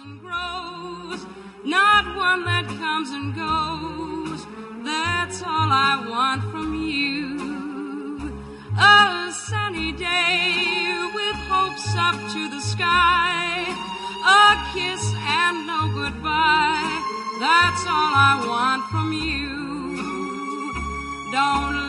and grows, not one that comes and goes. That's all I want from you. A sunny day with hopes up to the sky, a kiss and no goodbye. That's all I want from you. Don't